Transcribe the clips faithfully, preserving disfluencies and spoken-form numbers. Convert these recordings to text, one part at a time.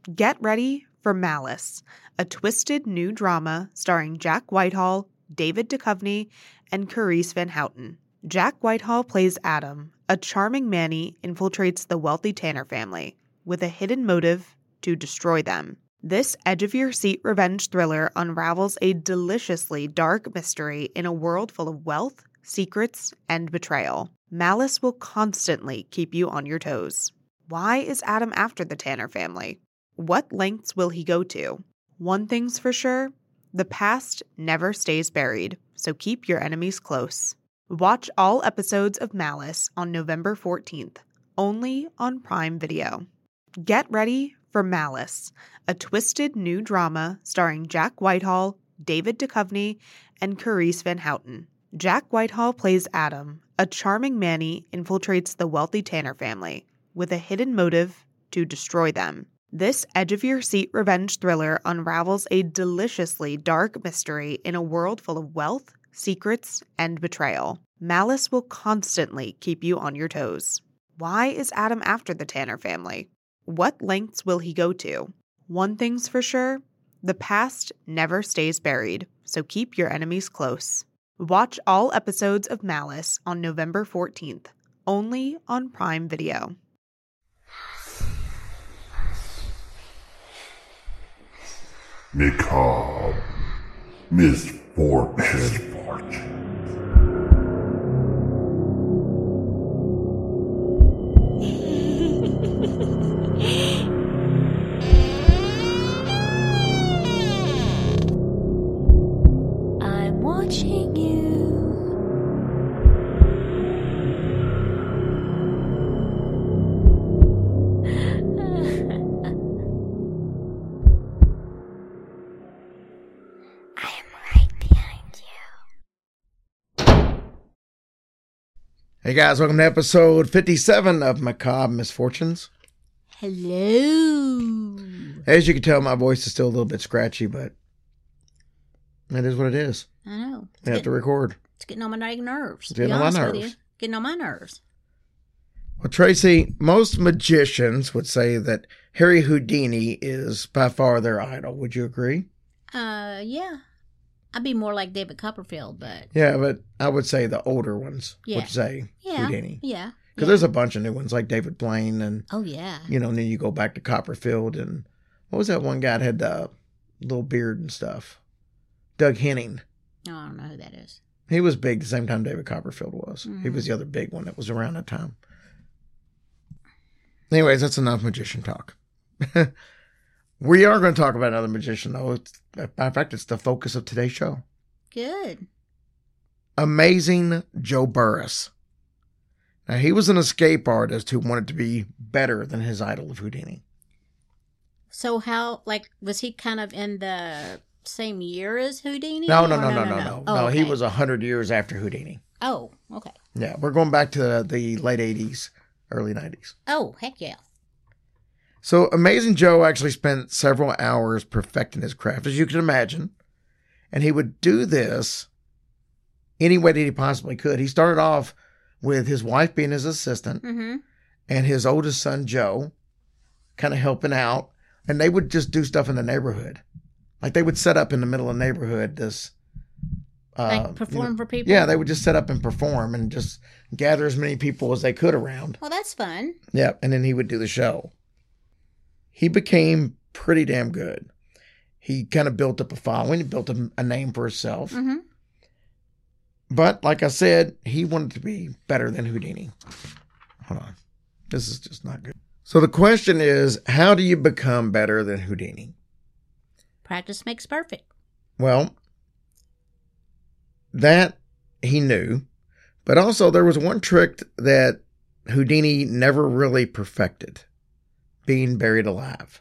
Get ready for Malice, a twisted new drama starring Jack Whitehall, David Duchovny, and Carice Van Houten. Jack Whitehall plays Adam, a charming Manny infiltrates the wealthy Tanner family with a hidden motive to destroy them. This edge-of-your-seat revenge thriller unravels a deliciously dark mystery in a world full of wealth, secrets, and betrayal. Malice will constantly keep you on your toes. Why is Adam after the Tanner family? What lengths will he go to? One thing's for sure, the past never stays buried, so keep your enemies close. Watch all episodes of Malice on November fourteenth, only on Prime Video. Get ready for Malice, a twisted new drama starring Jack Whitehall, David Duchovny, and Carice Van Houten. Jack Whitehall plays Adam, a charming Manny infiltrates the wealthy Tanner family with a hidden motive to destroy them. This edge-of-your-seat revenge thriller unravels a deliciously dark mystery in a world full of wealth, secrets, and betrayal. Malice will constantly keep you on your toes. Why is Adam after the Tanner family? What lengths will he go to? One thing's for sure, the past never stays buried, so keep your enemies close. Watch all episodes of Malice on November fourteenth, only on Prime Video. Macabre. Misfortune. Misfortune. I'm watching you. Hey guys, welcome to episode fifty-seven of Macabre Misfortunes. Hello. As you can tell, my voice is still a little bit scratchy, but it is what it is. I know. We have getting, to record. It's getting on my nerves. It's getting on my nerves. Getting on my nerves. Well, Tracy, most magicians would say that Harry Houdini is by far their idol. Would you agree? Uh, yeah. I'd be more like David Copperfield, but... Yeah, but I would say the older ones yeah. would say yeah. Houdini. Yeah. Because yeah. there's a bunch of new ones like David Blaine and... Oh, yeah. You know, and then you go back to Copperfield and... What was that one guy that had the little beard and stuff? Doug Henning. Oh, I don't know who that is. He was big the same time David Copperfield was. Mm-hmm. He was the other big one that was around that time. Anyways, that's enough magician talk. We are going to talk about another magician, though. It's, in fact, it's the focus of today's show. Good. Amazing Joe Burris. Now, he was an escape artist who wanted to be better than his idol of Houdini. So how, like, was he kind of in the same year as Houdini? No, no, no, no, no, no, no. No, Oh, no okay. He was one hundred years after Houdini. Oh, okay. Yeah, we're going back to the late eighties, early nineties. Oh, heck yeah. So Amazing Joe actually spent several hours perfecting his craft, as you can imagine. And he would do this any way that he possibly could. He started off with his wife being his assistant Mm-hmm. and his oldest son, Joe, kind of helping out. And they would just do stuff in the neighborhood. Like they would set up in the middle of the neighborhood this... Uh, Like perform you know, for people? Yeah, they would just set up and perform and just gather as many people as they could around. Well, that's fun. Yeah, and then he would do the show. He became pretty damn good. He kind of built up a following. He built a, a name for himself. Mm-hmm. But like I said, he wanted to be better than Houdini. Hold on. This is just not good. So the question is, how do you become better than Houdini? Practice makes perfect. Well, that he knew. But also there was one trick that Houdini never really perfected. Being buried alive.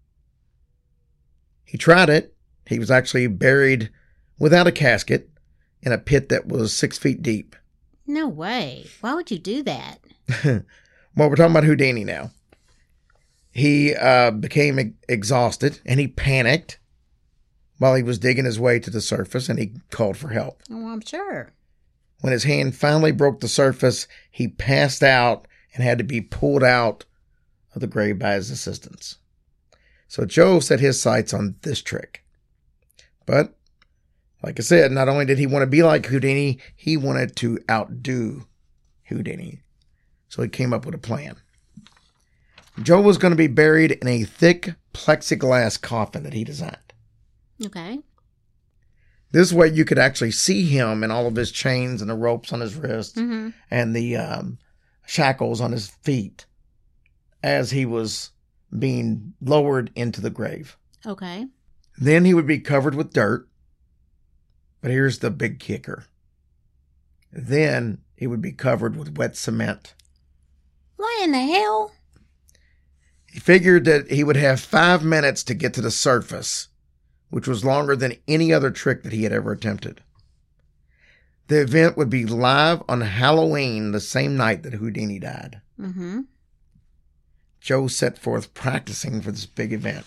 He tried it. He was actually buried without a casket in a pit that was six feet deep. No way. Why would you do that? Well, we're talking about Houdini now. He uh, became e- exhausted and he panicked while he was digging his way to the surface and he called for help. Oh, I'm sure. When his hand finally broke the surface, he passed out and had to be pulled out of the grave by his assistants. So Joe set his sights on this trick. But, like I said, not only did he want to be like Houdini, he wanted to outdo Houdini. So he came up with a plan. Joe was going to be buried in a thick plexiglass coffin that he designed. Okay. This way you could actually see him and all of his chains and the ropes on his wrists Mm-hmm. and the um, shackles on his feet as he was being lowered into the grave. Okay. Then he would be covered with dirt. But here's the big kicker. Then he would be covered with wet cement. Why in the hell? He figured that he would have five minutes to get to the surface, which was longer than any other trick that he had ever attempted. The event would be live on Halloween, the same night that Houdini died. Mm-hmm. Joe set forth practicing for this big event.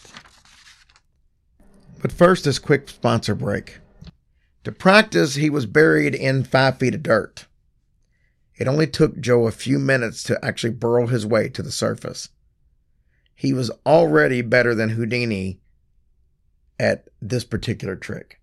But first, this quick sponsor break. To practice, he was buried in five feet of dirt. It only took Joe a few minutes to actually burrow his way to the surface. He was already better than Houdini at this particular trick.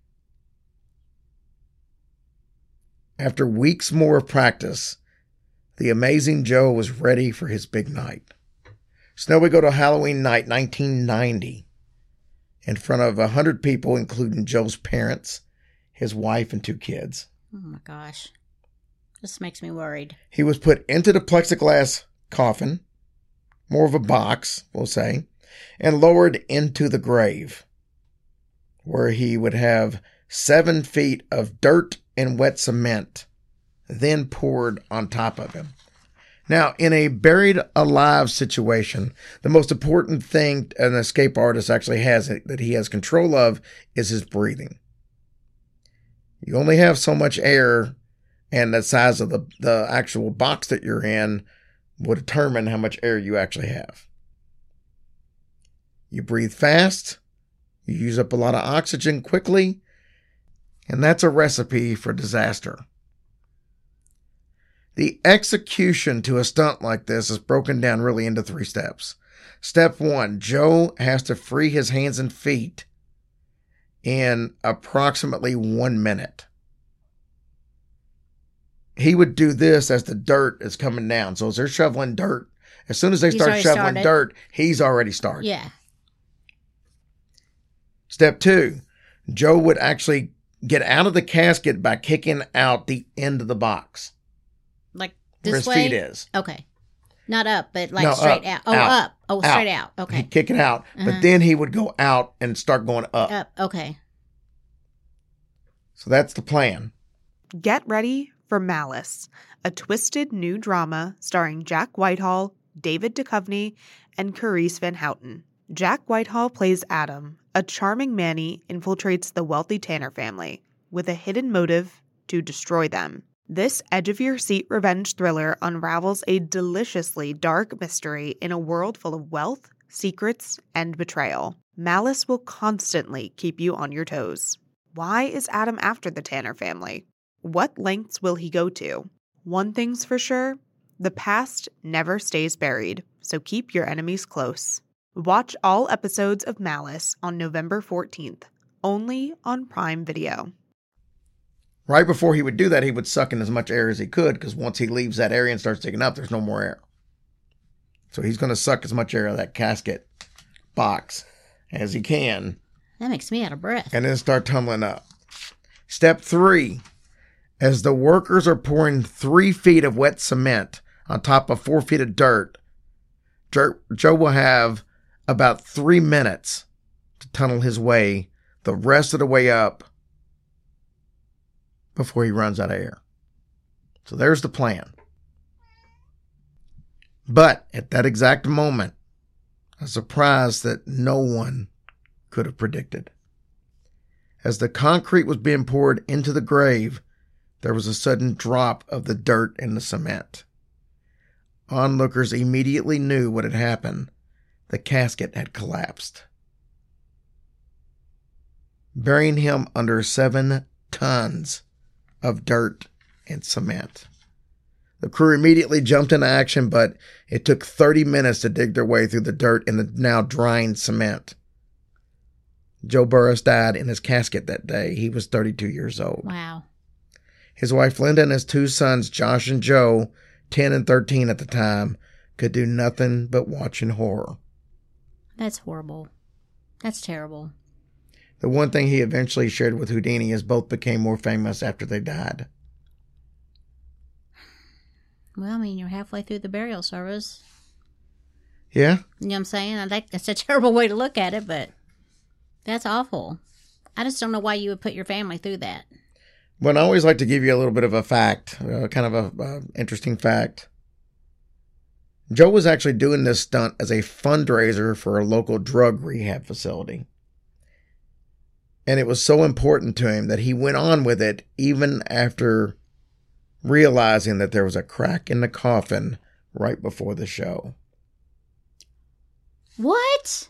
After weeks more of practice, the amazing Joe was ready for his big night. So now we go to Halloween night, nineteen ninety, in front of one hundred people, including Joe's parents, his wife, and two kids. Oh my gosh. This makes me worried. He was put into the plexiglass coffin, more of a box, we'll say, and lowered into the grave, where he would have seven feet of dirt and wet cement then poured on top of him. Now, in a buried alive situation, the most important thing an escape artist actually has that he has control of is his breathing. You only have so much air, and the size of the, the actual box that you're in will determine how much air you actually have. You breathe fast, you use up a lot of oxygen quickly, and that's a recipe for disaster. The execution to a stunt like this is broken down really into three steps. Step one, Joe has to free his hands and feet in approximately one minute. He would do this as the dirt is coming down. So as they're shoveling dirt, as soon as they He's start already shoveling started. dirt, he's already started. Yeah. Step two, Joe would actually get out of the casket by kicking out the end of the box. Like Where this his way? feet is. Okay. Not up, but like No, straight up, out. Oh, out, up. Oh, out. straight out. Okay. He'd kick it out, Uh-huh. but then he would go out and start going up. Up. Okay. So that's the plan. Get ready for Malice, a twisted new drama starring Jack Whitehall, David Duchovny, and Carice Van Houten. Jack Whitehall plays Adam, a charming Manny infiltrates the wealthy Tanner family with a hidden motive to destroy them. This edge-of-your-seat revenge thriller unravels a deliciously dark mystery in a world full of wealth, secrets, and betrayal. Malice will constantly keep you on your toes. Why is Adam after the Tanner family? What lengths will he go to? One thing's for sure, the past never stays buried, so keep your enemies close. Watch all episodes of Malice on November fourteenth, only on Prime Video. Right before he would do that, he would suck in as much air as he could, because once he leaves that area and starts digging up, there's no more air. So he's going to suck as much air out of that casket box as he can, That makes me out of breath. and then start tumbling up. Step three, as the workers are pouring three feet of wet cement on top of four feet of dirt, Joe will have about three minutes to tunnel his way the rest of the way up before he runs out of air. So there's the plan. But at that exact moment, a surprise that no one could have predicted. As the concrete was being poured into the grave, there was a sudden drop of the dirt in the cement. Onlookers immediately knew what had happened. The casket had collapsed, burying him under seven tons of dirt and cement. The crew immediately jumped into action, but it took thirty minutes to dig their way through the dirt and the now drying cement. Joe Burris died in his casket that day. He was thirty-two years old. Wow. His wife Linda and his two sons, Josh and Joe, ten and thirteen at the time, could do nothing but watch in horror. That's horrible. That's terrible. The one thing he eventually shared with Houdini is both became more famous after they died. Well, I mean, you're halfway through the burial service. Yeah? You know what I'm saying? I think that's a terrible way to look at it, but that's awful. I just don't know why you would put your family through that. Well, I always like to give you a little bit of a fact, uh, kind of a uh, interesting fact. Joe was actually doing this stunt as a fundraiser for a local drug rehab facility. And it was so important to him that he went on with it even after realizing that there was a crack in the coffin right before the show. What?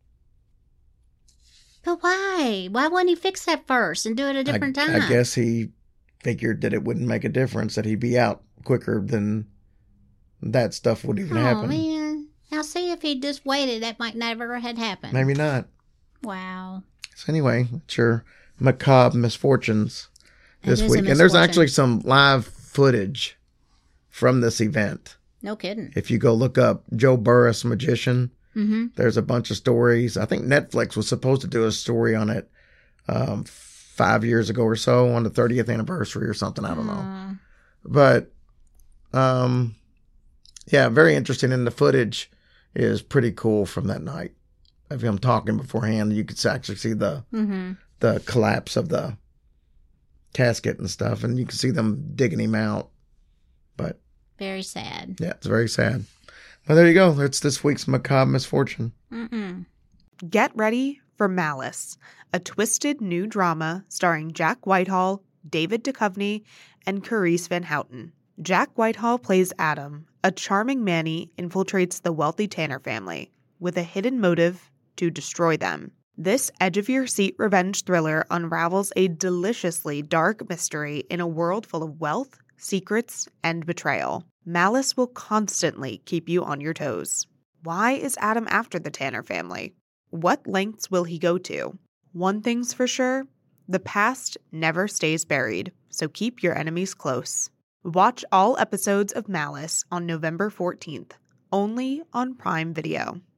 But why? Why wouldn't he fix that first and do it a different I, time? I guess he figured that it wouldn't make a difference, that he'd be out quicker than that stuff would even oh, happen. Man. Now see, if he just waited, that might never had happened. Maybe not. Wow. So anyway, it's your macabre misfortunes this It is a week. And there's misfortune. actually some live footage from this event. No kidding. If you go look up Joe Burris Magician, Mm-hmm. there's a bunch of stories. I think Netflix was supposed to do a story on it um, five years ago or so on the thirtieth anniversary or something. I don't know. Uh, But, um, yeah, very interesting. And the footage is pretty cool from that night of him talking beforehand. You could actually see the mm-hmm. the collapse of the casket and stuff, and you can see them digging him out. But Very sad. yeah, it's very sad. Well, there you go. It's this week's macabre misfortune. Mm-mm. Get ready for Malice, a twisted new drama starring Jack Whitehall, David Duchovny, and Carice Van Houten. Jack Whitehall plays Adam. A charming Manny infiltrates the wealthy Tanner family with a hidden motive to destroy them. This edge-of-your-seat revenge thriller unravels a deliciously dark mystery in a world full of wealth, secrets, and betrayal. Malice will constantly keep you on your toes. Why is Adam after the Tanner family? What lengths will he go to? One thing's for sure, the past never stays buried, so keep your enemies close. Watch all episodes of Malice on November fourteenth, only on Prime Video.